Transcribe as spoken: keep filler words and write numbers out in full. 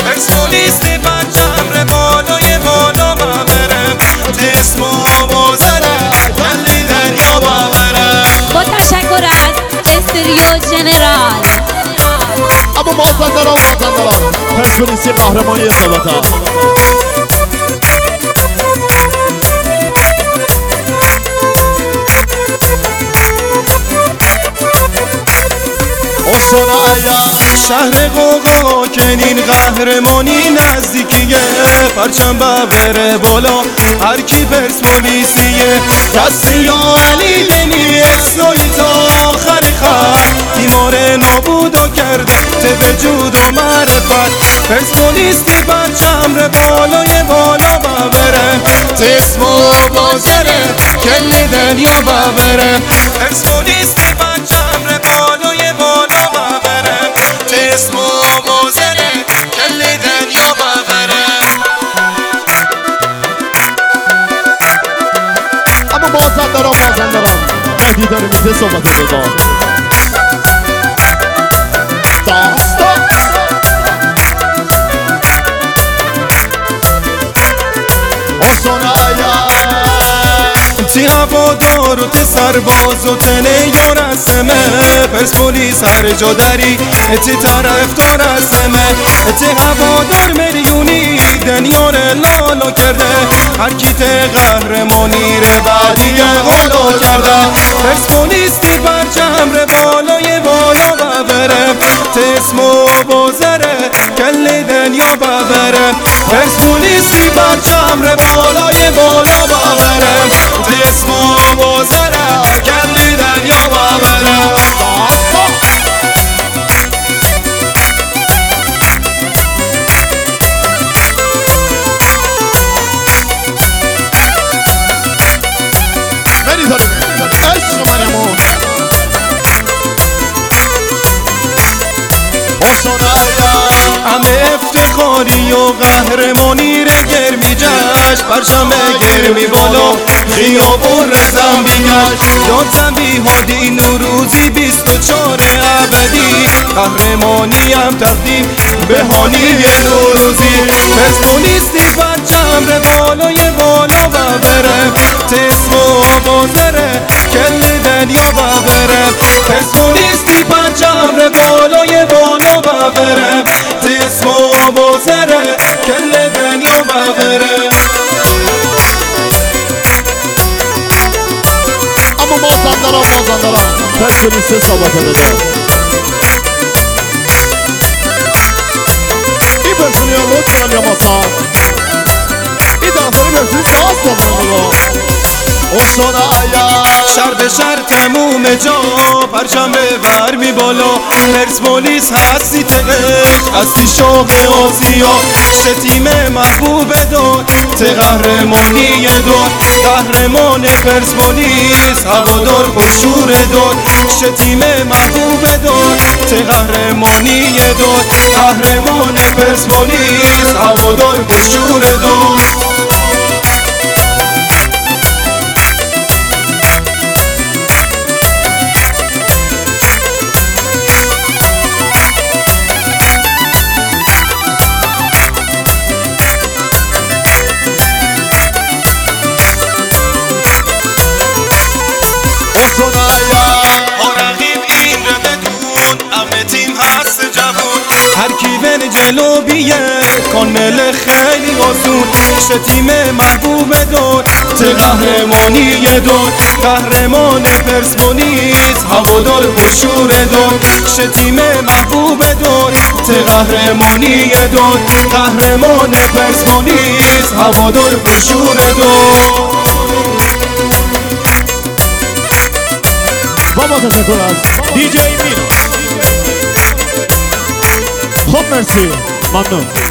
پرسپولیسی پرچم ره بالای بالا ببرم اسم و بازره کلی دریا ببرم. با تشکر از استریو جنرال. اما مازندران مازندران پرسپولیسی قهرمانی ثابته. شهر قوقا کنین قهرمانی نزدیکیه پرچم ببره بالا هر کی پرسپولیسیه دستی علی دنی اسنوی تا آخر خط تیمار نابودو کرده ته وجود و معرفت پرسپولیسی پرچم ره بالای بالا ببره اسم و بازره کلی دنیا ببره پرسپولیسی پرچم ره بالای بالا ببره اسم و بازره کلی دنیا ببره. اما مازندران مازندران مهدی داره میده صحبت رضا داستا تی هوادار و تی سرباز و تنه یا رسمه پرسپولیس هر جا دری تی طرفدار رسمه تی هوادار میلیونی دنیار لالا کرده هر کی تی قهرمانی ره بعدی غلا کرده پرسپولیس تی پرچم ره بالای بالا ببره تی اسم و بازره کلی دنیا ببره پرسپولیس تی پرچم ره بالای بالا ببره تی اسم و بازره کلی دنیا ببره. مهدی داره عشق منمون همه افتخاری و قهرمانی ره گرمی جشن پرچم گرمی بالا خیابون رزم بیگشت یادم بیهادی نوروزی بیست و چهار ابدی قهرمانی هم تقدیم به هانی نوروزی پرسپولیسی پرچم ره بالای بالا ببره اسم و بازره کل دنیا ببره پرسپولیسی پرچم ره بالای بالا ببره اسم و بازره کل دنیا ببره. اما مازندران مازندران پرسپولیسی ثابته داده این پرسپولیس ها لطفا یا مازان این داخلی پرسپولیس باز کنم نگاه شر به شر تموم جا پرچم ببر می بالا پرسپولیس هستی تقش هستی شوق آسیا شه تیم محبوب داد ته قهرمانی داد قهرمان پرسپولیس هوادار پرشور داد شه تیم محبوب داد ته قهرمانی داد قهرمان پرسپولیس هوادار پرشور داد. هر کی بر جلو بیه کانل خیلی آسون شه تیم محبوب داد ته قهرمانی داد قهرمان پرسپولیس هوادار پرشور داد شه تیم محبوب داد ته قهرمانی داد قهرمان پرسپولیس هوادار پرشور داد. با ما تشکر از دی جی مینا. خب مرسی ممنون.